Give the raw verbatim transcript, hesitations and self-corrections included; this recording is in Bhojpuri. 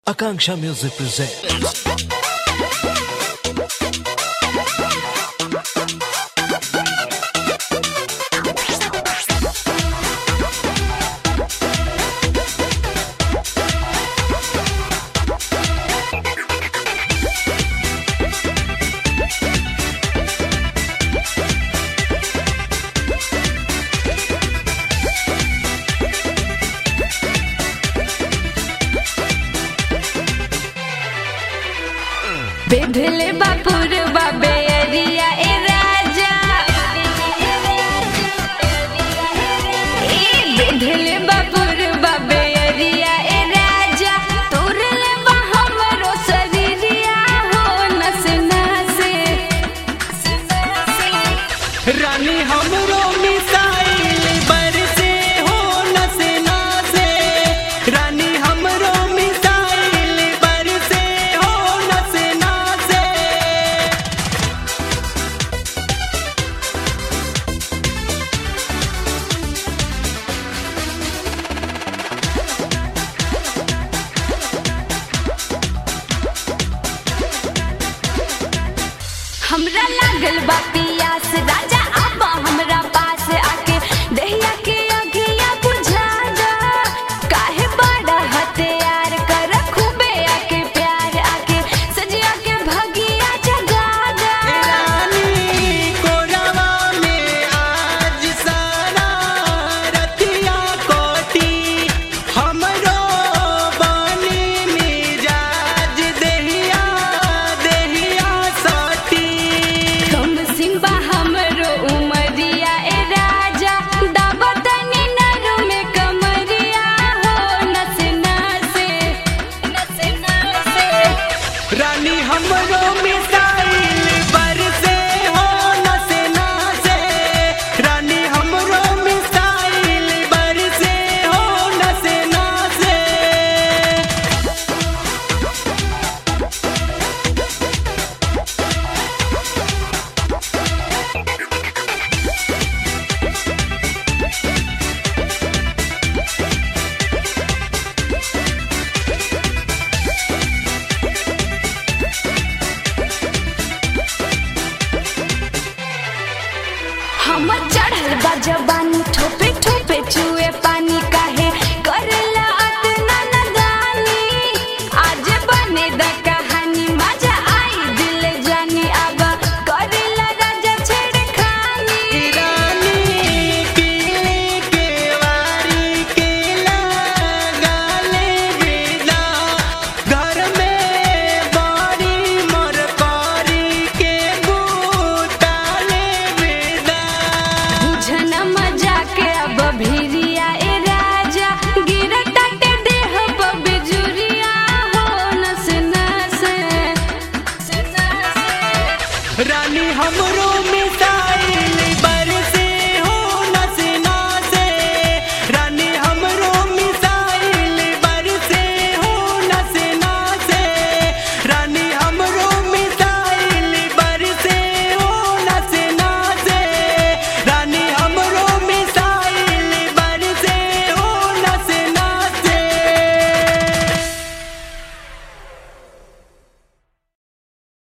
Akanksha Music presents. बेढले बापुर बाबे अरिया ए राजा ए बेढले बापुर बाबे अरिया ए राजा तोरले बा हमरो शरीरिया हो नस नसे रानी हमरो मिसाइल बरसे हो नस नसे रानी हमरो मिसाइल बरसे हो नस नसे हमरा लागल बा पियास राजा आबा हमरा पास आके दहिया के अगिया बुझा जा काहे बड़ा हथियार कर खूबे आके प्यार आके सजिया के भगिया जगा जा रानी कोरावा में आज सारा रतिया कोटी हमरो बानी मिजाज देहिया देहिया सटी कम सिंबा हमरो उमरिया ए राजा दाबतनी नरु में कमरिया हो नस नसे नस नसे रानी हमरो मिसाइल बरसे हो नसे नसे रानी हमरो मिसाइल बरसे हो नसे नसे हम चढ़ल बा जवानी